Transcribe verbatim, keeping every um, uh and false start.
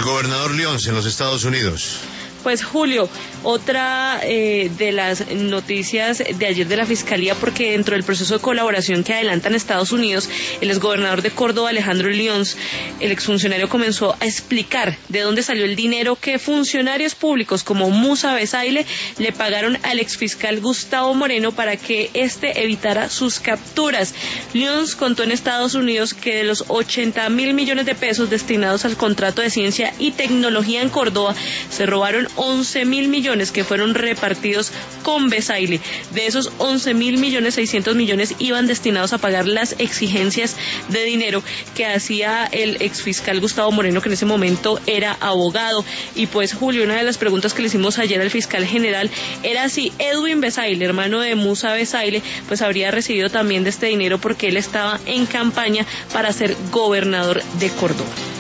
gobernador Lyons en los Estados Unidos. Pues Julio, otra eh, de las noticias de ayer de la Fiscalía, porque dentro del proceso de colaboración que adelantan Estados Unidos, el exgobernador de Córdoba, Alejandro Lyons, el exfuncionario comenzó a explicar de dónde salió el dinero que funcionarios públicos como Musa Besaile le pagaron al exfiscal Gustavo Moreno para que éste evitara sus capturas. Lyons contó en Estados Unidos que de los ochenta mil millones de pesos destinados al contrato de ciencia y tecnología en Córdoba, se robaron once mil millones que fueron repartidos con Besaile. De esos once mil millones, seiscientos millones iban destinados a pagar las exigencias de dinero que hacía el exfiscal Gustavo Moreno, que en ese momento era abogado. Y pues, Julio, una de las preguntas que le hicimos ayer al fiscal general era si Edwin Besaile, hermano de Musa Besaile, pues habría recibido también de este dinero porque él estaba en campaña para ser gobernador de Córdoba.